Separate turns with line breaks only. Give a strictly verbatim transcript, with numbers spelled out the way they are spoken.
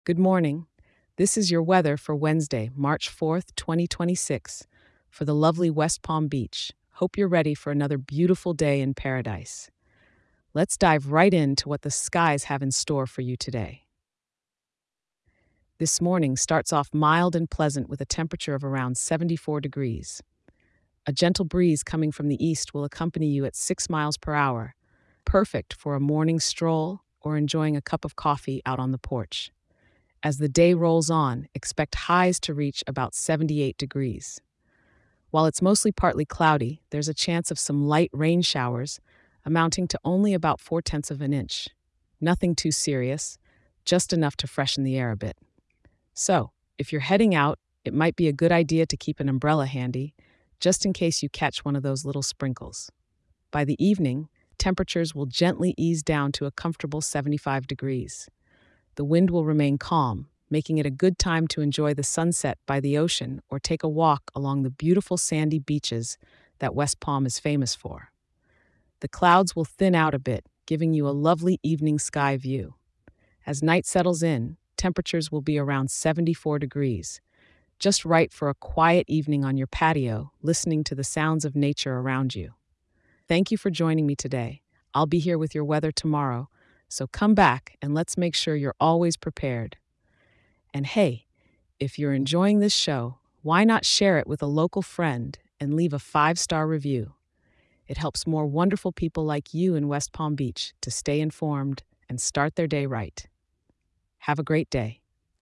Good morning. This is your weather for Wednesday, March fourth, twenty twenty-six, for the lovely West Palm Beach. Hope you're ready for another beautiful day in paradise. Let's dive right into what the skies have in store for you today. This morning starts off mild and pleasant with a temperature of around seventy-four degrees. A gentle breeze coming from the east will accompany you at six miles per hour, perfect for a morning stroll or enjoying a cup of coffee out on the porch. As the day rolls on, expect highs to reach about seventy-eight degrees. While it's mostly partly cloudy, there's a chance of some light rain showers, amounting to only about four tenths of an inch. Nothing too serious, just enough to freshen the air a bit. So, if you're heading out, it might be a good idea to keep an umbrella handy, just in case you catch one of those little sprinkles. By the evening, temperatures will gently ease down to a comfortable seventy-five degrees. The wind will remain calm, making it a good time to enjoy the sunset by the ocean or take a walk along the beautiful sandy beaches that West Palm is famous for. The clouds will thin out a bit, giving you a lovely evening sky view. As night settles in, temperatures will be around seventy-four degrees, just right for a quiet evening on your patio, listening to the sounds of nature around you. Thank you for joining me today. I'll be here with your weather tomorrow, so come back and let's make sure you're always prepared. And hey, if you're enjoying this show, why not share it with a local friend and leave a five-star review? It helps more wonderful people like you in West Palm Beach to stay informed and start their day right. Have a great day.